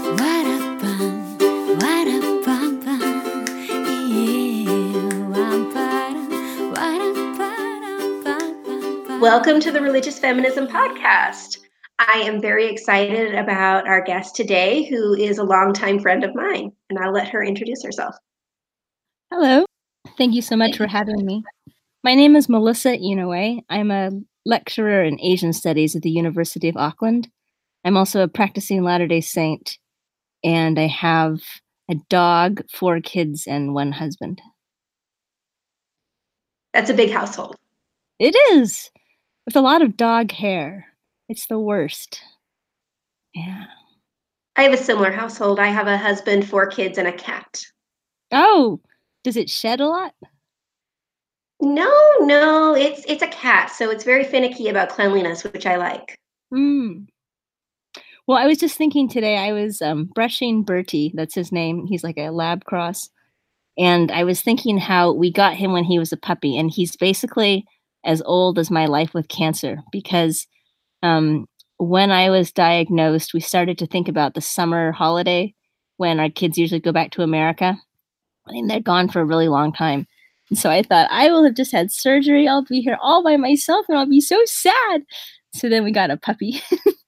What a fun, what a fun, fun. Yeah, what a fun, fun. Welcome to the Religious Feminism Podcast. I am very excited about our guest today, who is a longtime friend of mine, and I'll let her introduce herself. Hello. Thank you so much for having me. My name is Melissa Inoue. I'm a lecturer in Asian Studies at the University of Auckland. I'm also a practicing Latter-day Saint, and I have a dog, 4 kids, and 1 husband. That's a big household. It is, with a lot of dog hair. It's the worst. Yeah. I have a similar household. I have a husband, 4 kids, and a cat. Oh, does it shed a lot? No, it's a cat, so it's very finicky about cleanliness, which I like. Well, I was just thinking today, I was brushing Bertie, that's his name. He's like a lab cross. And I was thinking how we got him when he was a puppy, and he's basically as old as my life with cancer, because when I was diagnosed, we started to think about the summer holiday when our kids usually go back to America. I mean, they're gone for a really long time. And so I thought, I will have just had surgery. I'll be here all by myself and I'll be so sad. So then we got a puppy.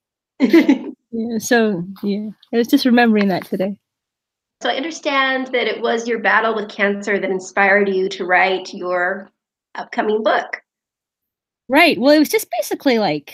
I was just remembering that today. So I understand that it was your battle with cancer that inspired you to write your upcoming book. Right. Well, it was just basically like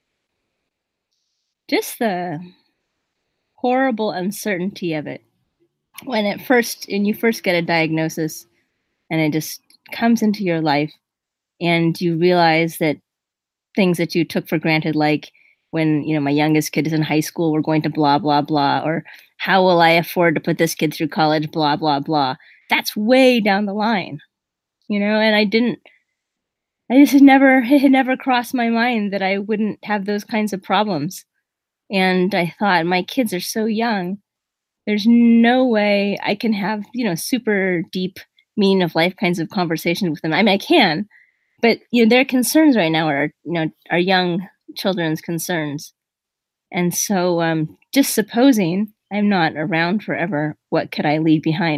just the horrible uncertainty of it. When you first get a diagnosis and it just comes into your life and you realize that things that you took for granted, like when, my youngest kid is in high school, we're going to blah, blah, blah, or how will I afford to put this kid through college, blah, blah, blah. That's way down the line, and it had never crossed my mind that I wouldn't have those kinds of problems. And I thought, my kids are so young. There's no way I can have, super deep meaning of life kinds of conversations with them. I mean, I can, but, their concerns right now are young children's concerns. And so just supposing I'm not around forever, what could I leave behind?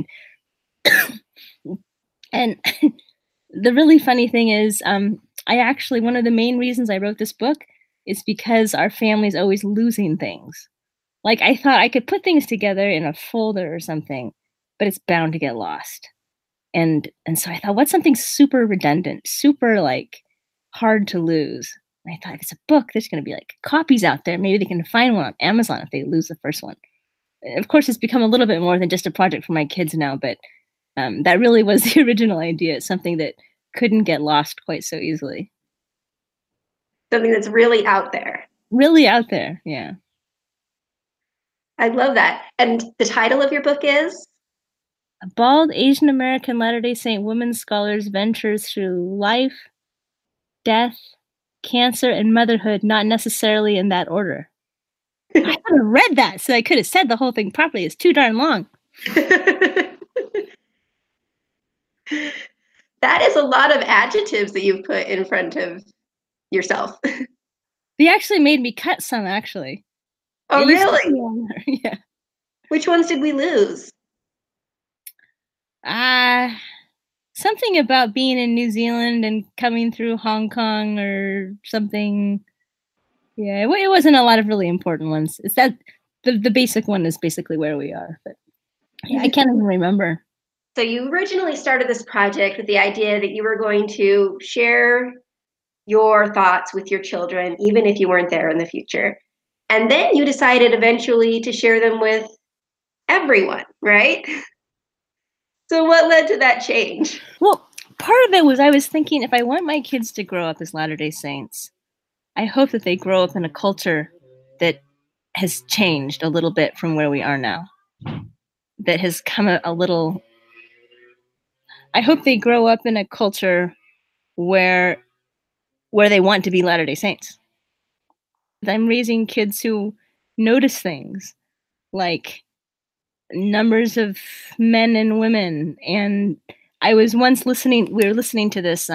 And the really funny thing is, one of the main reasons I wrote this book is because our family's always losing things. Like, I thought I could put things together in a folder or something, but it's bound to get lost. And so I thought, what's something super redundant, super like hard to lose? And I thought, if it's a book, there's going to be like copies out there. Maybe they can find one on Amazon if they lose the first one. Of course, it's become a little bit more than just a project for my kids now, but that really was the original idea. It's something that couldn't get lost quite so easily. Something that's really out there. Really out there, yeah. I love that. And the title of your book is? A Bald Asian American Latter-day Saint woman scholar's ventures through life, death, cancer, and motherhood, not necessarily in that order. I could have read that, so I could have said the whole thing properly. It's too darn long. That is a lot of adjectives that you've put in front of yourself. They actually made me cut some, actually. Oh, really? Yeah. Which ones did we lose? Something about being in New Zealand and coming through Hong Kong or something. Yeah, it wasn't a lot of really important ones. It's that the basic one is basically where we are, but yeah, I can't even remember. So you originally started this project with the idea that you were going to share your thoughts with your children, even if you weren't there in the future. And then you decided eventually to share them with everyone, right? So what led to that change? Well, part of it was I was thinking, if I want my kids to grow up as Latter-day Saints, I hope that they grow up in a culture that has changed a little bit from where we are now. That has come a little... I hope they grow up in a culture where they want to be Latter-day Saints. I'm raising kids who notice things like numbers of men and women. And I was once we were listening to this,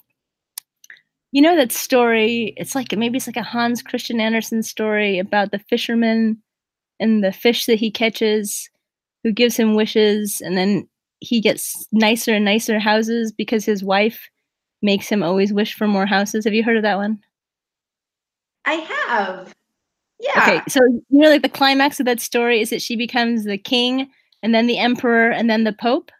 that story, it's like a Hans Christian Andersen story about the fisherman and the fish that he catches, who gives him wishes, and then he gets nicer and nicer houses because his wife makes him always wish for more houses. Have you heard of that one? I have. Okay, Yeah. so you know, like the climax of that story is that she becomes the king, and then the emperor, and then the pope.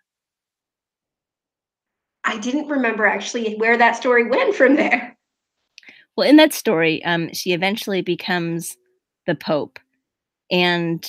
I didn't remember actually where that story went from there. Well, in that story, she eventually becomes the pope, and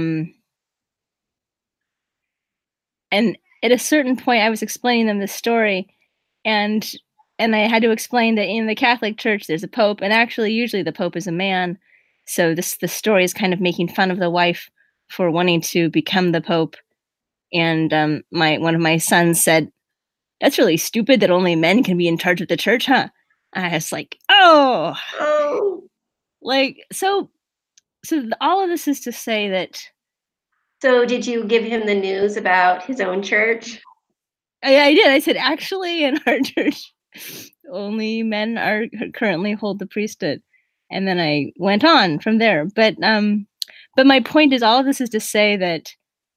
at a certain point, I was explaining them this story, and I had to explain that in the Catholic Church there's a pope, and actually usually the pope is a man. So the story is kind of making fun of the wife for wanting to become the pope. And my one of my sons said, "That's really stupid that only men can be in charge of the church, huh?" I was like, "Oh, Oh, like so all of this is to say that so did you give him the news about his own church? I did. I said, actually, in our church, only men are currently hold the priesthood, and then I went on from there. But my point is, all of this is to say that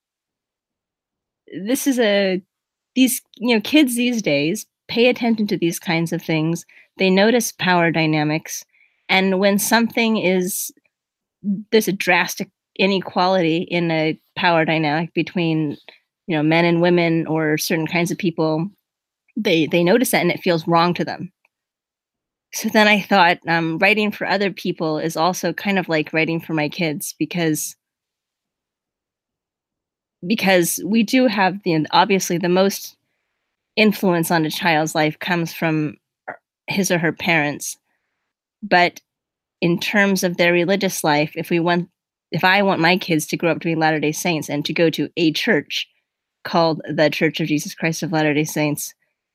this is a these kids these days pay attention to these kinds of things. They notice power dynamics, and when something is there's a drastic inequality in a power dynamic between men and women or certain kinds of people, they notice that and it feels wrong to them. So then I thought, writing for other people is also kind of like writing for my kids, because we do have obviously the most influence on a child's life comes from his or her parents. But in terms of their religious life, if I want my kids to grow up to be Latter-day Saints and to go to a church called the Church of Jesus Christ of Latter-day Saints,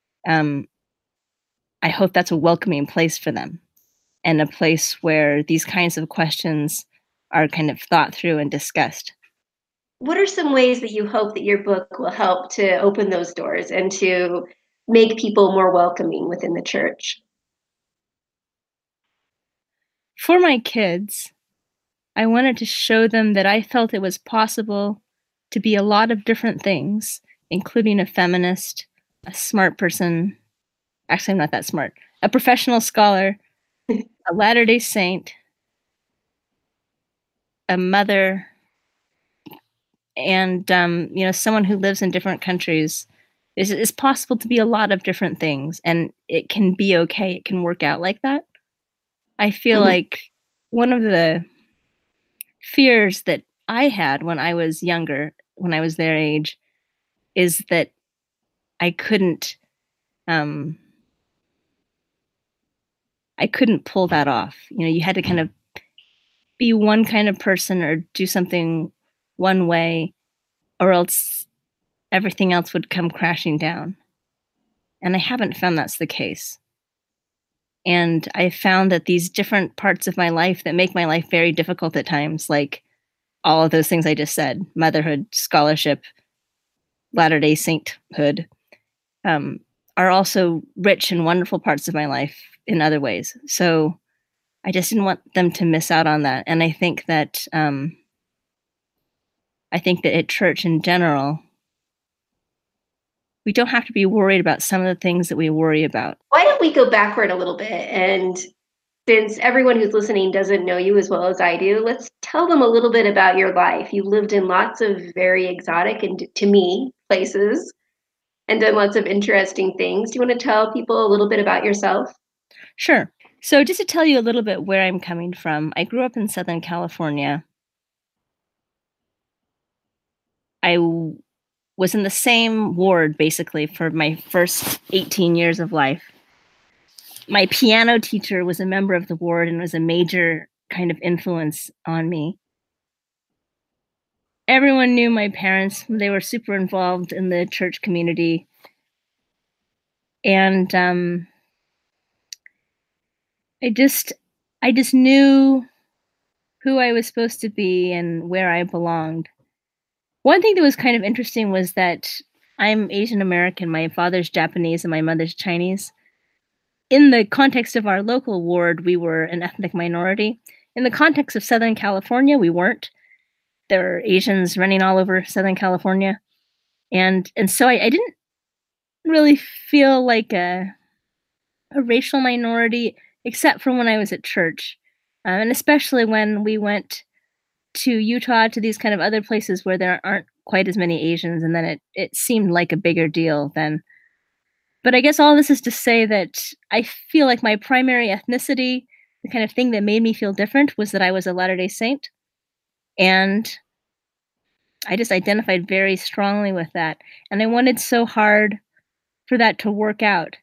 I hope that's a welcoming place for them, and a place where these kinds of questions are kind of thought through and discussed. What are some ways that you hope that your book will help to open those doors and to make people more welcoming within the church? For my kids, I wanted to show them that I felt it was possible to be a lot of different things, including a feminist, a smart person. Actually, I'm not that smart. A professional scholar, a Latter-day Saint, a mother, and someone who lives in different countries. It's possible to be a lot of different things, and it can be okay. It can work out like that. I feel Mhm. like one of the fears that I had when I was younger, when I was their age, is that I couldn't um, I couldn't pull that off. You had to kind of be one kind of person or do something one way, or else everything else would come crashing down. And I haven't found that's the case. And I found that these different parts of my life that make my life very difficult at times, like all of those things I just said, motherhood, scholarship, Latter-day Sainthood, um, are also rich and wonderful parts of my life in other ways. So I just didn't want them to miss out on that. And I think that at church in general, we don't have to be worried about some of the things that we worry about. Why don't we go backward a little bit? And since everyone who's listening doesn't know you as well as I do, let's tell them a little bit about your life. You lived in lots of very exotic and, to me, places and done lots of interesting things. Do you want to tell people a little bit about yourself? Sure. So just to tell you a little bit where I'm coming from, I grew up in Southern California. I was in the same ward basically for my first 18 years of life. My piano teacher was a member of the ward and was a major kind of influence on me. Everyone knew my parents. They were super involved in the church community. And I just knew who I was supposed to be and where I belonged. One thing that was kind of interesting was that I'm Asian American. My father's Japanese and my mother's Chinese. In the context of our local ward, we were an ethnic minority. In the context of Southern California, we weren't. there were Asians running all over Southern California. And so I didn't really feel like a racial minority, except for when I was at church. And especially when we went to Utah, to these kind of other places where there aren't quite as many Asians, and then it seemed like a bigger deal then. But I guess all this is to say that I feel like my primary ethnicity, the kind of thing that made me feel different, was that I was a Latter-day Saint. And I just identified very strongly with that. And I wanted so hard for that to work out.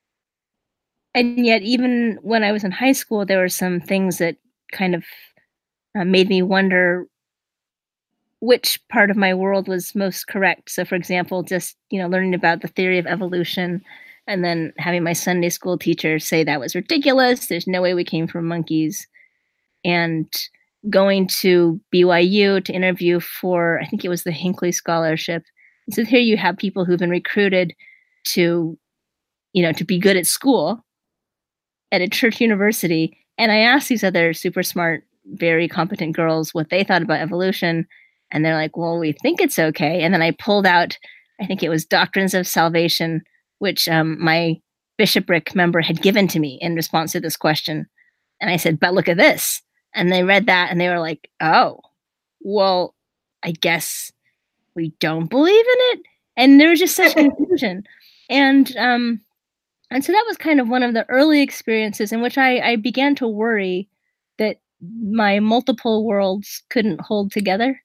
And yet, even when I was in high school, there were some things that kind of made me wonder which part of my world was most correct. So, for example, just learning about the theory of evolution, and then having my Sunday school teacher say that was ridiculous. There's no way we came from monkeys. And going to BYU to interview for, I think it was the Hinckley Scholarship. So here you have people who've been recruited to, to be good at school at a church university. And I asked these other super smart, very competent girls what they thought about evolution. And they're like, well, we think it's okay. And then I pulled out, I think it was Doctrines of Salvation, which my bishopric member had given to me in response to this question. And I said, but look at this. And they read that and they were like, oh, well, I guess we don't believe in it. And there was just such confusion. And so that was kind of one of the early experiences in which I began to worry that my multiple worlds couldn't hold together.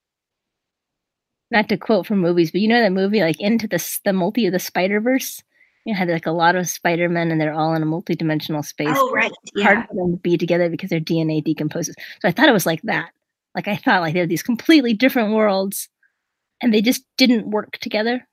Not to quote from movies, but that movie, like Into the Multi of the Spider-Verse? It had like a lot of Spider-Men and they're all in a multi-dimensional space. Oh, right. Yeah. Hard for them to be together because their DNA decomposes. So I thought it was like that. Like I thought like they were these completely different worlds and they just didn't work together.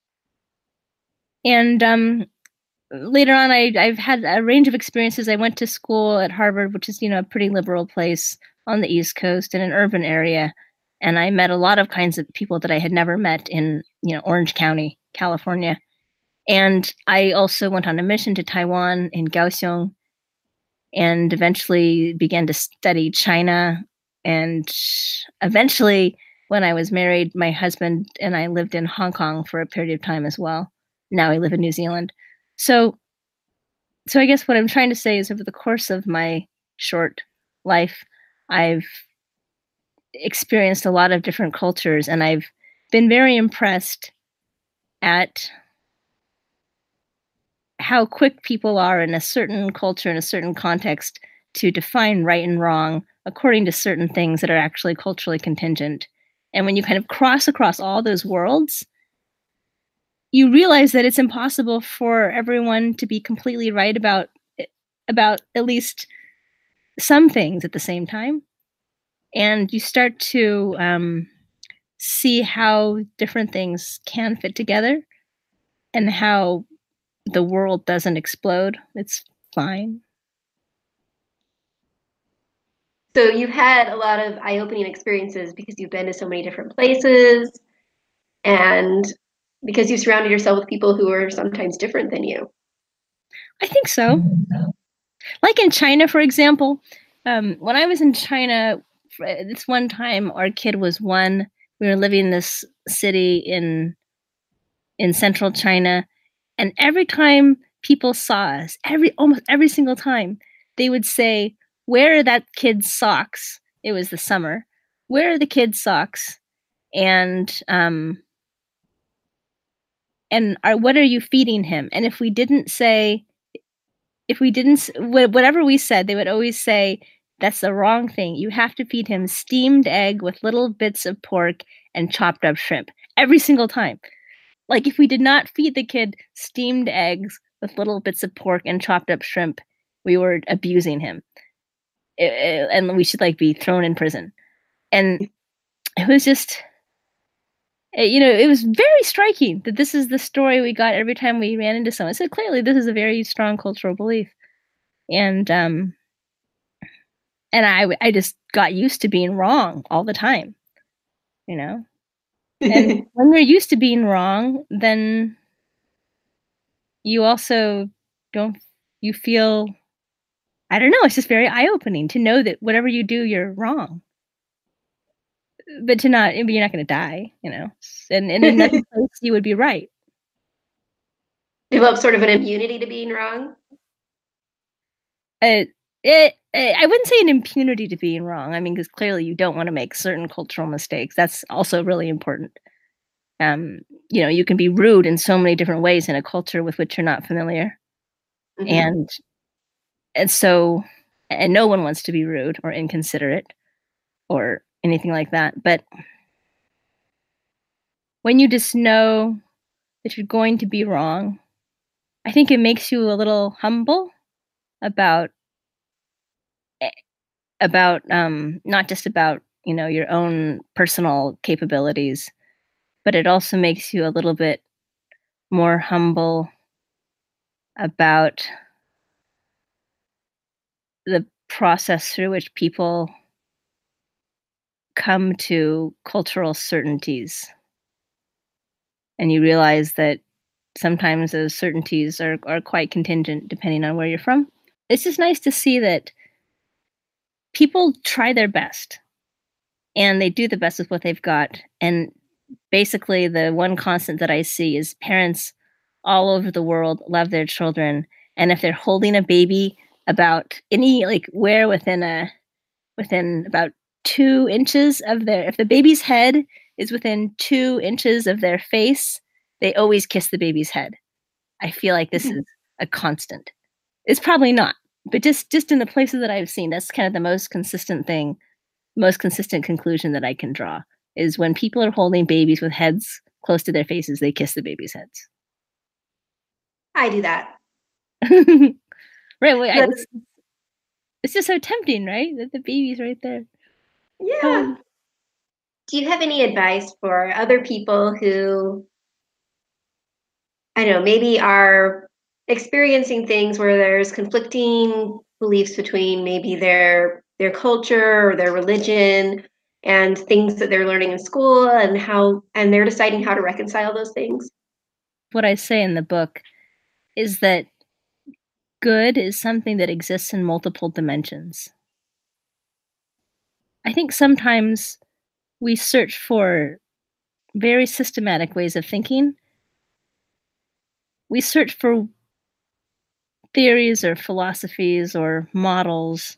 And later on, I've had a range of experiences. I went to school at Harvard, which is, a pretty liberal place on the East Coast in an urban area. And I met a lot of kinds of people that I had never met in, Orange County, California. And I also went on a mission to Taiwan in Kaohsiung and eventually began to study China. And eventually, when I was married, my husband and I lived in Hong Kong for a period of time as well. Now I live in New Zealand. So I guess what I'm trying to say is over the course of my short life, I've experienced a lot of different cultures, and I've been very impressed at how quick people are in a certain culture, in a certain context, to define right and wrong according to certain things that are actually culturally contingent. And when you kind of cross across all those worlds, you realize that it's impossible for everyone to be completely right about at least some things at the same time. And you start to see how different things can fit together and how the world doesn't explode. It's fine. So you've had a lot of eye-opening experiences because you've been to so many different places and because you've surrounded yourself with people who are sometimes different than you. I think so. Like in China, for example, when I was in China, this one time our kid was 1. We were living in this city in central China, and every time people saw us, almost every single time, they would say, "Where are that kid's socks?" It was the summer. "Where are the kid's socks?" And what are you feeding him? And if we didn't, whatever we said, they would always say, "That's the wrong thing. You have to feed him steamed egg with little bits of pork and chopped up shrimp." Every single time. Like if we did not feed the kid steamed eggs with little bits of pork and chopped up shrimp, we were abusing him. And we should be thrown in prison. And it was just, it was very striking that this is the story we got every time we ran into someone. So clearly this is a very strong cultural belief. And I just got used to being wrong all the time, And when you're used to being wrong, then you also you feel, I don't know, it's just very eye-opening to know that whatever you do, you're wrong. but you're not going to die, and in another place you would be right. Develop sort of an immunity to being wrong. I wouldn't say an impunity to being wrong. I mean, because clearly you don't want to make certain cultural mistakes. That's also really important. You can be rude in so many different ways in a culture with which you're not familiar. Mhm. And no one wants to be rude or inconsiderate or anything like that. But when you just know that you're going to be wrong, I think it makes you a little humble about not just about, your own personal capabilities, but it also makes you a little bit more humble about the process through which people come to cultural certainties. And you realize that sometimes those certainties are quite contingent depending on where you're from. It's just nice to see that people try their best and they do the best with what they've got. And basically, the one constant that I see is parents all over the world love their children. And if they're holding a baby about where within about 2 inches of if the baby's head is within 2 inches of their face, they always kiss the baby's head. I feel like this is a constant. It's probably not, but just in the places that I've seen, that's kind of the most consistent conclusion that I can draw is when people are holding babies with heads close to their faces, they kiss the babies' heads. I do that. Right. Well, it's just so tempting, right? That the baby's right there. Yeah. Do you have any advice for other people who, I don't know, maybe are experiencing things where there's conflicting beliefs between maybe their culture or their religion and things that they're learning in school and they're deciding how to reconcile those things? What I say in the book is that good is something that exists in multiple dimensions. I think sometimes we search for very systematic ways of thinking. We search for theories or philosophies or models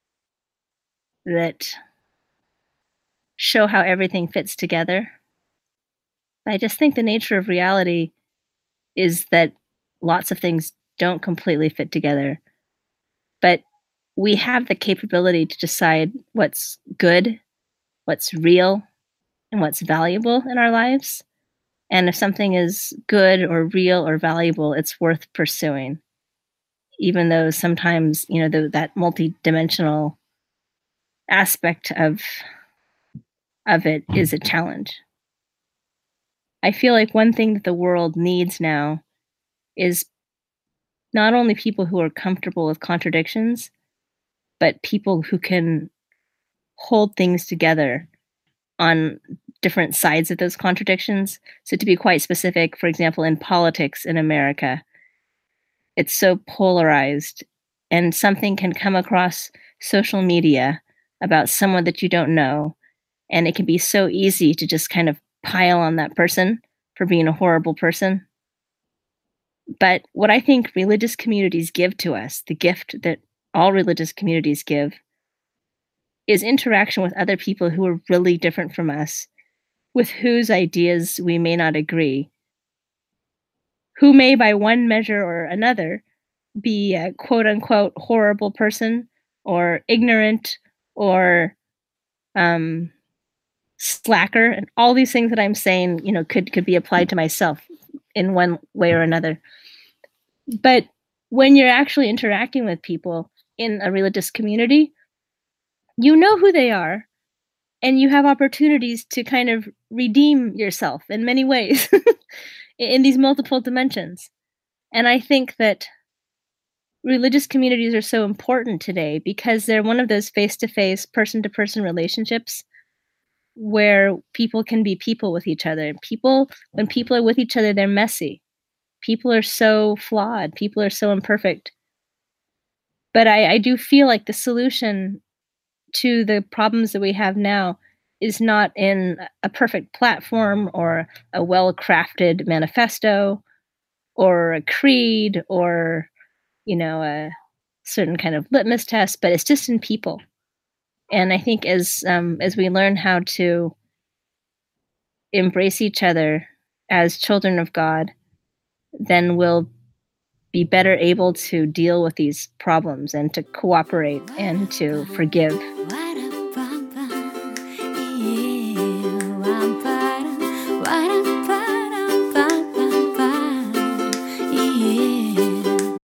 that show how everything fits together. I just think the nature of reality is that lots of things don't completely fit together, but we have the capability to decide what's good, what's real, and what's valuable in our lives. And if something is good or real or valuable, it's worth pursuing, even though sometimes, that multidimensional aspect of it is a challenge. I feel like one thing that the world needs now is not only people who are comfortable with contradictions, but people who can hold things together on different sides of those contradictions. So, to be quite specific, for example, in politics in America, it's so polarized, and something can come across social media about someone that you don't know, and it can be so easy to just kind of pile on that person for being a horrible person. But what I think religious communities give to us, the gift that all religious communities give, is interaction with other people who are really different from us, with whose ideas we may not agree, who may, by one measure or another, be a quote unquote horrible person or ignorant or slacker, and all these things that I'm saying, could be applied to myself in one way or another. But when you're actually interacting with people in a religious community, you know who they are, and you have opportunities to kind of redeem yourself in many ways in these multiple dimensions. And I think that religious communities are so important today because they're one of those face-to-face, person-to-person relationships where people can be people with each other. When people are with each other, they're messy. People are so flawed. People are so imperfect. But I do feel like the solution to the problems that we have now is not in a perfect platform or a well-crafted manifesto or a creed or, a certain kind of litmus test, but it's just in people. And I think as we learn how to embrace each other as children of God, then we'll be better able to deal with these problems and to cooperate and to forgive.